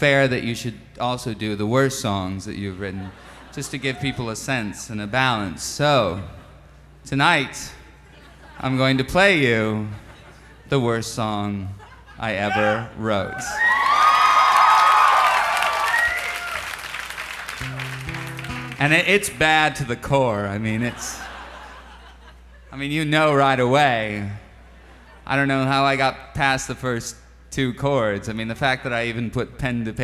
fair that you should also do the worst songs that you've written, just to give people a sense and a balance. So, tonight, I'm going to play you the worst song I ever wrote. And it's bad to the core. I mean, you know right away. I don't know how I got past the first 2 chords. I mean, the fact that I even put pen to paper